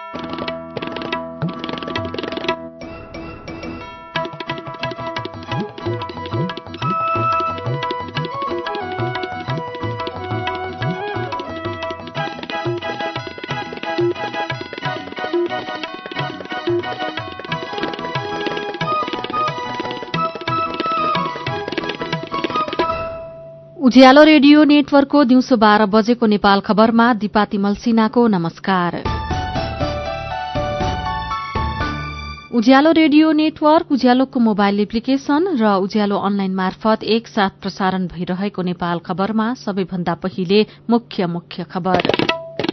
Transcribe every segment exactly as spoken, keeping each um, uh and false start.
उज्यालो radio नेटवर्कको दिउँसो बाह्र बजेको नेपाल खबरमा दिपा तिमल सिन्हाको नमस्कार। उज्यालो रेडियो नेटवर्क, उज्यालोको मोबाइल एप्लिकेशन र उज्यालो अनलाइन मार्फत एकसाथ प्रसारण भइरहेको नेपाल खबरमा सबैभन्दा पहिले मुख्य मुख्य खबर।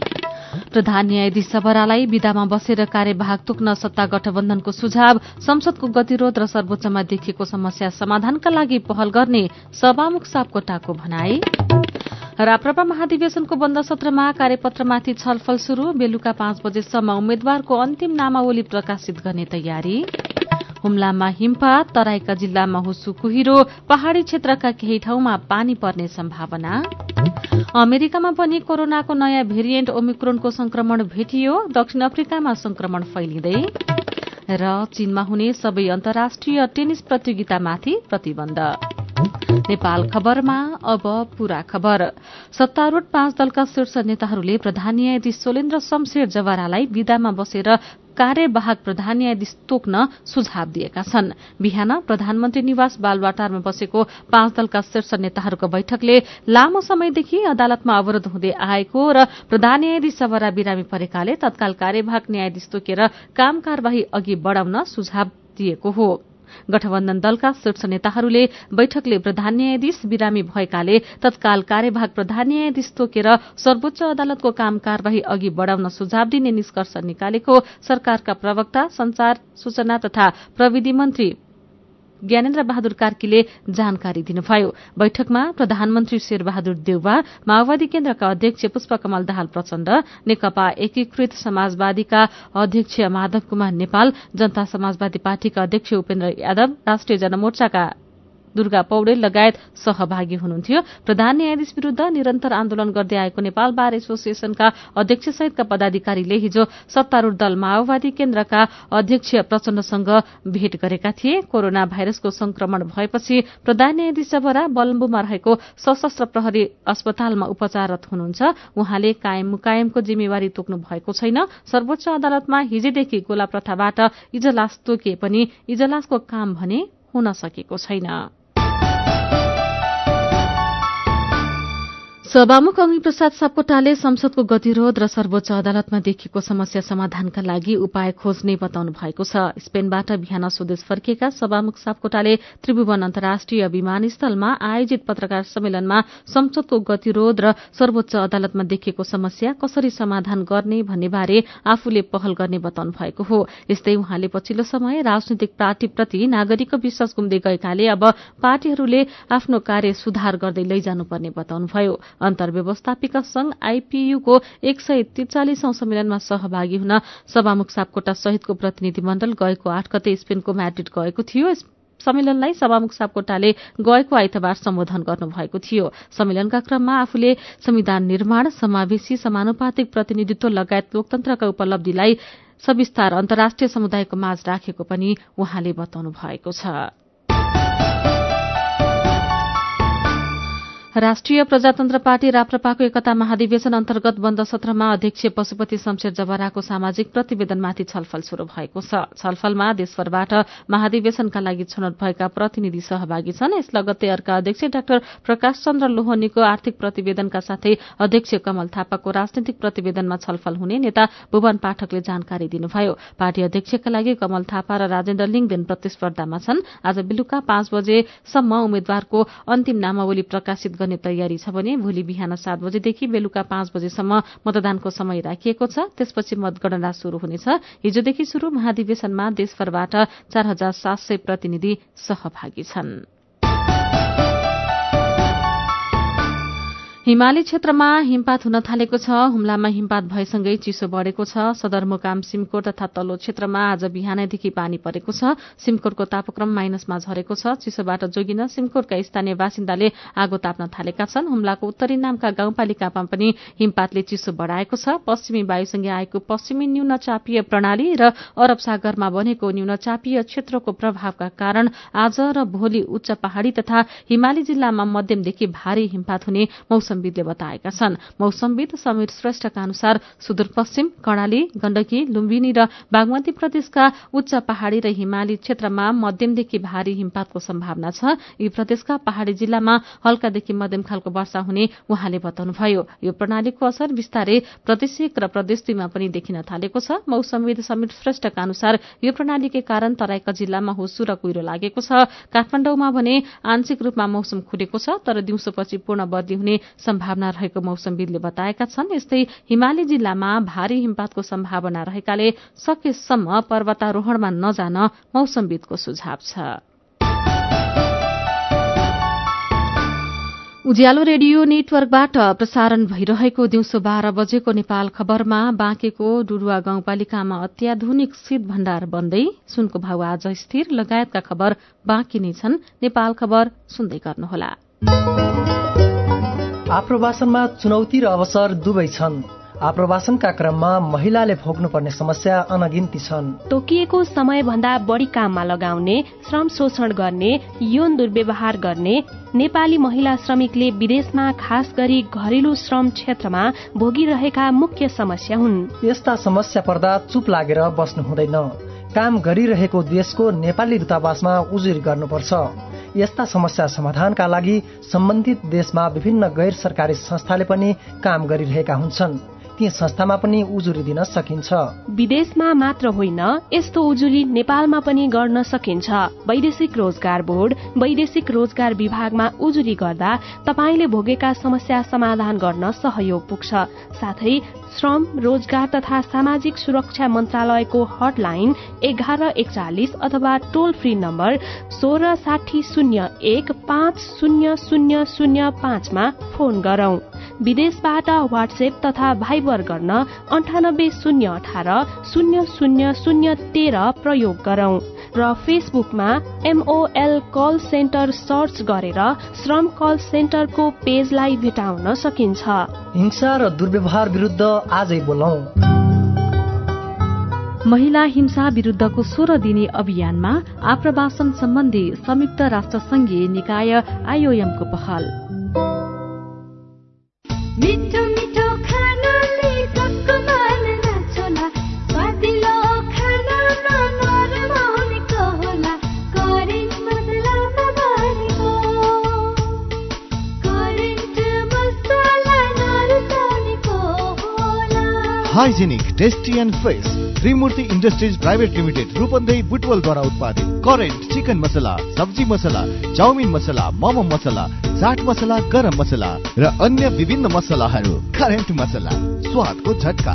प्रधान न्यायाधीश सबरालाई विदामा बसेर कार्यभाग तोक्न सत्ता गठबन्धनको सुझाव। संसदको गतिरोध र सर्वोच्चमा देखिएको समस्या समाधानका लागि पहल गर्ने सभामुख सापकोटाको भनाई। राप्रपा महाधिवेशनको बन्द सत्रमा कार्यपत्रमाथि छलफल शुरू। बेलुका पाँच बजेसम्म उम्मेद्वारको अन्तिम नामावली प्रकाशित गर्ने तयारी। हुम्लामा हिमपात, तराईका जिल्लामा हुसु कुहिरो, पहाड़ी क्षेत्रका केही ठाउँमा पानी पर्ने सम्भावना। अमेरिकामा पनि कोरोनाको नयाँ भेरिएन्ट ओमिक्रोनको संक्रमण भेटियो। दक्षिण अफ्रिकामा संक्रमण फैलिँदै र चीनमा हुने सबै अन्तर्राष्ट्रिय टेनिस प्रतियोगितामाथि प्रतिबन्ध। नेपाल खबरमा अब पूरा खबर। सत्तारूढ़ पाँच दलका शीर्ष नेताहरूले प्रधान न्यायाधीश सोलेन्द्र शमशेर जवारालाई विदामा बसेर कार्यवाहक प्रधान न्यायाधीश तोक्न सुझाव दिएका छन्। बिहान प्रधानमन्त्री निवास बालुवाटारमा बसेको पाँच दलका शीर्ष नेताहरूको बैठकले लामो समयदेखि अदालतमा अवरोध हुँदै आएको र प्रधान न्यायाधीश जवारा बिरामी परेकाले तत्काल कार्यवाहक न्यायाधीश तोकेर काम कार्यवाही अघि बढ़ाउन सुझाव दिएको हो। गठबन्धन दलका शीर्ष नेताहरूले बैठकले प्रधान न्यायाधीश बिरामी भएकाले तत्काल कार्यवाहक प्रधान न्यायाधीश तोकेर सर्वोच्च अदालतको काम कार्यवाही अघि बढ़ाउन सुझाव दिने निष्कर्ष निकालेको सरकारका प्रवक्ता संचार सूचना तथा प्रविधि मन्त्री ज्ञानेन्द्र बहादुर कार्कीले जानकारी दिनुभयो। बैठकमा प्रधानमन्त्री शेरबहादुर देउवा, माओवादी केन्द्रका अध्यक्ष पुष्पकमल दाहाल प्रचण्ड, नेकपा एकीकृत समाजवादीका अध्यक्ष माधव कुमार नेपाल, जनता समाजवादी पार्टीका अध्यक्ष उपेन्द्र यादव, राष्ट्रिय जनमोर्चाका दुर्गा पौडेल लगायत सहभागी हुनुहुन्थ्यो। प्रधान न्यायाधीश विरूद्ध निरन्तर आन्दोलन गर्दै आएको नेपाल बार एसोसिएशनका अध्यक्ष सहितका पदाधिकारीले हिजो सत्तारूढ़ दल माओवादी केन्द्रका अध्यक्ष प्रचण्डसँग भेट गरेका थिए। कोरोना भाइरसको संक्रमण भएपछि प्रधान न्यायाधीश जबरा बलम्बुमा रहेको सशस्त्र प्रहरी अस्पतालमा उपचाररत हुनुहुन्छ। उहाँले कायम मुकायमको जिम्मेवारी तोक्नु भएको छैन। सर्वोच्च अदालतमा हिजैदेखि गोला प्रथाबाट इजलास तोकिए पनि इजलासको काम भने हुन सकेको छैन। सभामुख अग्निप्रसाद सापकोटाले संसदको गतिरोध र सर्वोच्च अदालतमा देखिएको समस्या समाधानका लागि उपाय खोज्ने बताउनु भएको छ। स्पेनबाट बिहान स्वदेश फर्किएका सभामुख सापकोटाले त्रिभुवन अन्तर्राष्ट्रिय विमानस्थलमा आयोजित पत्रकार सम्मेलनमा संसदको गतिरोध र सर्वोच्च अदालतमा देखिएको समस्या कसरी समाधान गर्ने भन्ने बारे आफूले पहल गर्ने बताउनु भएको हो। यस्तै उहाँले पछिल्लो समय राजनीतिक पार्टीप्रति नागरिकको विश्वास गुम्दै गएकाले अब पार्टीहरूले आफ्नो कार्य सुधार गर्दै लैजानुपर्ने बताउनुभयो। अन्तर्व्यवस्थापिका संघ आईपीयूको एक सय त्रिचालिसौं सम्मेलनमा सहभागी हुन सभामुख सापकोटा सहितको प्रतिनिधि मण्डल गएको आठ गते स्पेनको म्याड्रिड गएको थियो। सम्मेलनलाई सभामुख सापकोटाले गएको आइतबार सम्बोधन गर्नुभएको थियो। सम्मेलनका क्रममा आफूले संविधान निर्माण, समावेशी समानुपातिक प्रतिनिधित्व लगायत लोकतन्त्रका उपलब्धिलाई सविस्तार अन्तर्राष्ट्रिय समुदायको माझ राखेको पनि उहाँले बताउनु भएको छ। राष्ट्रिय प्रजातन्त्र पार्टी राप्रपाको एकता महाधिवेशन अन्तर्गत बन्द सत्रमा अध्यक्ष पशुपति शमशेर जवाराको सामाजिक प्रतिवेदनमाथि छलफल शुरू भएको छ। छलफलमा देशभरबाट महाधिवेशनका लागि छनौट भएका प्रतिनिधि सहभागी छन्। यस लगत्तै अर्का अध्यक्ष डाक्टर प्रकाश चन्द्र लोहनीको आर्थिक प्रतिवेदनका साथै अध्यक्ष कमल थापाको राजनीतिक प्रतिवेदनमा छलफल हुने नेता भुवन पाठकले जानकारी दिनुभयो। पार्टी अध्यक्षका लागि कमल थापा र राजेन्द्र लिङदेन प्रतिस्पर्धामा छन्। आज बेलुका पाँच बजेसम्म उम्मेद्वारको अन्तिम नामावली प्रकाशित गर्ने तयारी छ भने भोलि बिहान सात बजेदेखि बेलुका पाँच बजेसम्म मतदानको समय राखिएको छ। त्यसपछि मतगणना शुरू हुनेछ। हिजोदेखि शुरू महाधिवेशनमा देशभरबाट चार हजार सात सय प्रतिनिधि सहभागी छन्। हिमाली क्षेत्रमा हिमपात हुन थालेको छ। हुम्लामा हिमपात भएसँगै चिसो बढेको छ। सदरमुकाम सिमकोट तथा तल्लो क्षेत्रमा आज बिहानैदेखि पानी परेको छ। सिमकोटको तापक्रम माइनसमा झरेको छ। चिसोबाट जोगिन सिमकोटका स्थानीय बासिन्दाले आगो ताप्न थालेका छन्। हुम्लाको उत्तरी नामका गाउँपालिकामा पनि हिमपातले चिसो बढ़ाएको छ। पश्चिमी वायुसँगै आएको पश्चिमी न्यून चापीय प्रणाली र अरब सागरमा बनेको न्यून चापीय क्षेत्रको प्रभावका कारण आज र भोलि उच्च पहाड़ी तथा हिमाली जिल्लामा मध्यमदेखि भारी हिमपात हुने मौसमविदले बताएका छन्। मौसमविद समीर श्रेष्ठका अनुसार सुदूरपश्चिम कर्णाली, गण्डकी, लुम्बिनी र बागमती प्रदेशका उच्च पहाड़ी र हिमाली क्षेत्रमा मध्यमदेखि भारी हिमपातको सम्भावना छ। यी प्रदेशका पहाड़ी जिल्लामा हल्कादेखि मध्यम खालको वर्षा हुने उहाँले बताउनुभयो। यो प्रणालीको असर बिस्तारै प्रदेश एक र प्रदेश दुईमा पनि देखिन थालेको छ। मौसमविद समीर श्रेष्ठका अनुसार यो प्रणालीकै कारण तराईका जिल्लामा हुस्सु र कुहिरो लागेको छ। काठमाडौँमा भने आंशिक रूपमा मौसम खुलेको छ, तर दिउँसोपछि पूर्ण बदली हुने सम्भावना रहेको मौसमविदले बताएका छन्। यस्तै हिमाली जिल्लामा भारी हिमपातको सम्भावना रहेकाले सकेसम्म पर्वतारोहणमा नजान मौसमविदको सुझाव छ। उज्यालो रेडियो नेटवर्कबाट प्रसारण भइरहेको दिउँसो बाह्र बजेको नेपाल खबरमा बाँकेको डुडुवा गाउँपालिकामा अत्याधुनिक शीत भण्डार बन्दै सुनको भाउ आज स्थिर लगायतका खबर बाँकी नै छन्। नेपाल खबर सुन्दै गर्नुहोला। आप्रवासनमा चुनौती र अवसर दुवै छन्। आप्रवासनका क्रममा महिलाले भोग्नुपर्ने समस्या अनगिन्ती छन्। तोकिएको समयभन्दा बढी काममा लगाउने, श्रम शोषण गर्ने, यौन दुर्व्यवहार गर्ने नेपाली महिला श्रमिकले विदेशमा खास गरी घरेलु श्रम क्षेत्रमा भोगिरहेका मुख्य समस्या हुन्। यस्ता समस्या पर्दा चुप लागेर बस्नु हुँदैन। काम गरिरहेको देशको नेपाली दूतावासमा उजुरी गर्नुपर्छ। यस्ता समस्या समाधानका लागि सम्बन्धित देशमा विभिन्न गैर सरकारी संस्थाले पनि काम गरिरहेका हुन्छन्। ती संस्थामा पनि उजुरी दिन सकिन्छ। विदेशमा मात्र होइन, यस्तो उजुरी नेपालमा पनि गर्न सकिन्छ। वैदेशिक रोजगार बोर्ड, वैदेशिक रोजगार विभागमा उजुरी गर्दा तपाईले भोगेका समस्या समाधान गर्न सहयोग पुग्छ। साथै श्रम, रोजगार तथा सामाजिक सुरक्षा मन्त्रालयको हटलाइन एघार एकचालिस अथवा टोल फ्री नम्बर सोह्र साठी शून्य एक पाँच शून्य शून्य शून्य पाँचमा फोन गरौं। विदेशबाट वाट्सएप तथा भाइबर गर्न अन्ठानब्बे शून्य अठार शून्य शून्य शून्य तेह्र प्रयोग गरौं र फेसबुकमा एमओएल कल सेन्टर सर्च गरेर श्रम कल सेन्टरको पेजलाई भेटाउन सकिन्छ। हिंसा र दुर्व्यवहार विरुद्ध आजै बोलौं। महिला हिंसा विरुद्धको सोह्र दिने अभियानमा आप्रवासन सम्बन्धी संयुक्त राष्ट्र संघीय निकाय आईओएमको पहल। मिठो मिठो खानाले सबको मन नाच्ला, स्वादिलो खानामा नरमाउनेको होला, करेन्ट मसलामा भरेको, करेन्ट मसला नरुचाउनेको होला। Hygienic, tasty and fresh Trimurti industries private limited Rupandehi बुटवलद्वारा उत्पादित करेन्ट चिकन मसला, सब्जी मसला, चाउमिन मसला, मोमो मसला, चाट मसला, गरम मसला र अन्य विभिन्न मसलाहरू। करेन्ट मसला, स्वादको झट्का।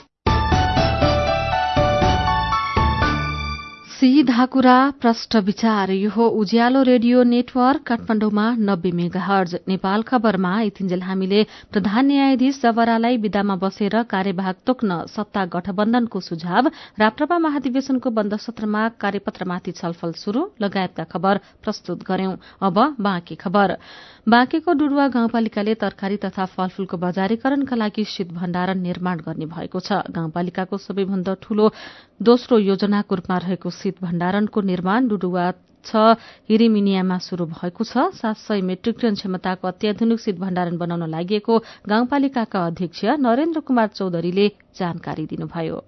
सीधा कुरा प्रष्ट विचार। यो हो उज्यालो रेडियो नेटवर्क काठमाडौँमा नब्बे मेगाहर्ज। नेपाल खबरमा यतिन्जेल हामीले प्रधान न्यायाधीश जवरालाई विदामा बसेर कार्यभाग तोक्न सत्ता गठबन्धनको सुझाव, राप्रपा महाधिवेशनको बन्द सत्रमा कार्यपत्रमाथि छलफल शुरू लगायतका खबर प्रस्तुत गर्यौं। अब बाँकी खबर। बाँकेको डुडुवा गाउँपालिकाले तरकारी तथा फलफूलको बजारीकरणका लागि शीत भण्डारण निर्माण गर्ने भएको छ। गाउँपालिकाको सबैभन्दा ठूलो दोस्रो योजनाको रूपमा रहेको शीत भण्डारणको निर्माण डुडुवा छ हिरिमिनियामा शुरू भएको छ। सात सय मेट्रिक टन क्षमताको अत्याधुनिक शीत भण्डारण बनाउन लागि गाउँपालिकाका अध्यक्ष नरेन्द्र कुमार चौधरीले जानकारी दिनुभयो।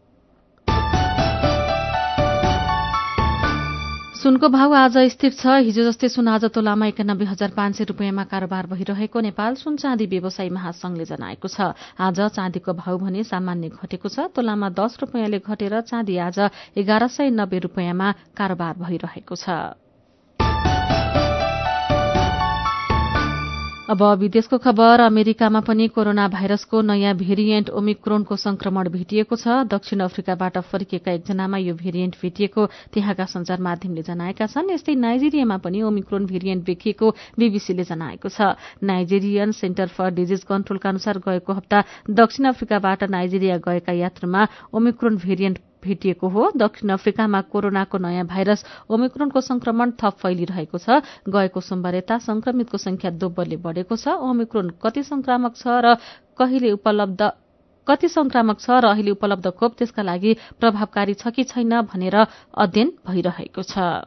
सुनको भाव आज स्थिर छ। हिजो जस्तै सुन आज तोलामा एकानब्बे हजार पाँच सय रूपियाँमा कारोबार भइरहेको नेपाल सुन चाँदी व्यवसायी महासंघले जनाएको छ। आज चाँदीको भाव भने सामान्य घटेको छ। तोलामा दस रूपियाँले घटेर चाँदी आज एघार सय नब्बे रूपियाँमा कारोबार भइरहेको छ। अब विदेशको खबर। अमेरिकामा पनि कोरोना भाइरसको नयाँ भेरिएन्ट ओमिक्रोनको संक्रमण भेटिएको छ। दक्षिण अफ्रिकाबाट फर्किएका एकजनामा यो भेरिएन्ट भेटिएको त्यहाँका संचार माध्यमले जनाएका छन्। यस्तै नाइजेरियामा पनि ओमिक्रोन भेरिएन्ट देखिएको बीबीसीले जनाएको छ। नाइजेरियन सेन्टर फर डिजिज कन्ट्रोलका अनुसार गएको हप्ता दक्षिण अफ्रिकाबाट नाइजेरिया गएका यात्रुमा ओमिक्रोन भेरिएन्ट भेटिएको हो। दक्षिण अफ्रिकामा कोरोनाको नयाँ भाइरस ओमिक्रोनको संक्रमण थप फैलिरहेको छ। गएको सोमबार यता संक्रमितको संख्या दोब्बरले बढेको छ। ओमिक्रोन कति संक्रामक छ र कहिले उपलब्ध कति संक्रामक छ र अहिले उपलब्ध खोप त्यसका लागि प्रभावकारी छ कि छैन भनेर अध्ययन भइरहेको छ।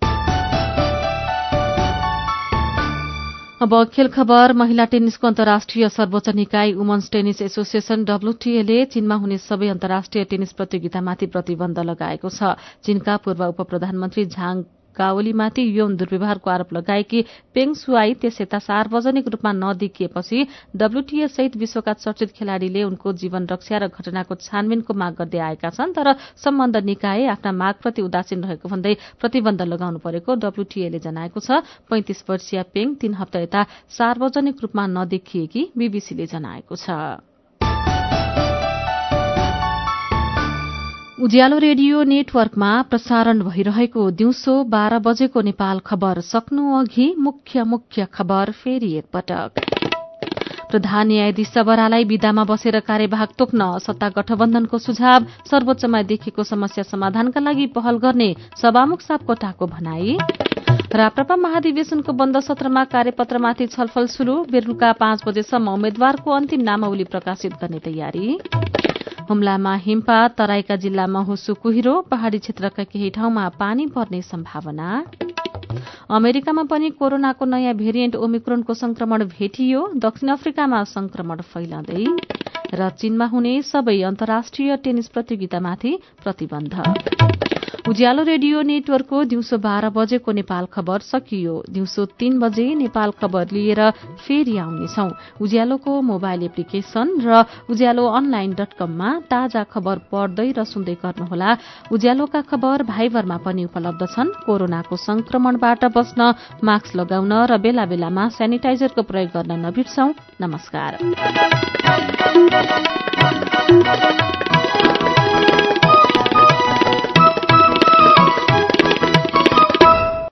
अब खेल खबर। महिला टेनिसको अन्तर्राष्ट्रिय सर्वोच्च निकाय वुमन्स टेनिस एसोसिएशन डब्ल्यूटीए चीनमा हुने सबै अन्तर्राष्ट्रिय टेनिस प्रतियोगितामाथि प्रतिबन्ध लगाएको छ। चीनका पूर्व उप प्रधानमन्त्री झाङ गाओलीमाथि यौन दुर्व्यवहारको आरोप लगाएकी पेङ सुआई त्यस यता सार्वजनिक रूपमा नदेखिएपछि डब्ल्यूटीए सहित विश्वका चर्चित खेलाड़ीले उनको जीवन रक्षा र घटनाको छानबिनको माग गर्दै आएका छन्। तर सम्बन्ध निकाय आफ्ना मागप्रति उदासीन रहेको भन्दै प्रतिबन्ध लगाउनु परेको डब्ल्यूटीएले जनाएको छ। पैंतिस वर्षीय पेङ तीन हप्ता यता सार्वजनिक रूपमा नदेखिएकी बीबीसीले जनाएको छ। उज्यालो रेडियो नेटवर्कमा प्रसारण भइरहेको दिउँसो बाह्र बजेको नेपाल खबर सक्नु अघि मुख्य मुख्य खबर फेरि एकपटक। प्रधान न्यायाधीश सबरालाई विदामा बसेर कार्यभाग तोक्न सत्ता गठबन्धनको सुझाव। सर्वोच्चमा देखिएको समस्या समाधानका लागि पहल गर्ने सभामुख सापकोटाको भनाई। राप्रपा महाधिवेशनको बन्द सत्रमा कार्यपत्रमाथि छलफल शुरू। बेलुका पाँच बजेसम्म उम्मेद्वारको अन्तिम नामावली प्रकाशित गर्ने तयारी। हुम्लामा हिमपात। तराईका जिल्लामा हुसु कुहिरो। पहाड़ी क्षेत्रका केही ठाउँमा पानी पर्ने सम्भावना। अमेरिकामा पनि कोरोनाको नयाँ भेरिएन्ट ओमिक्रोनको संक्रमण भेटियो। दक्षिण अफ्रिकामा संक्रमण फैलँदै र चीनमा हुने सबै अन्तर्राष्ट्रिय टेनिस प्रतियोगितामाथि प्रतिबन्ध। उज्यालो रेडियो नेटवर्कको दिउँसो बाह्र बजेको नेपाल खबर सकियो। दिउँसो तीन बजे नेपाल खबर लिएर फेरि आउनेछौ। उज्यालोको मोबाइल एप्लिकेशन र उज्यालो अनलाइन डट कममा ताजा खबर पढ्दै र सुन्दै गर्नुहोला। उज्यालोका खबर भाइबरमा पनि उपलब्ध छन्। कोरोनाको संक्रमणबाट बस्न मास्क लगाउन र बेला बेलामा सेनिटाइजरको प्रयोग गर्न नबिर्सौं। नमस्कार।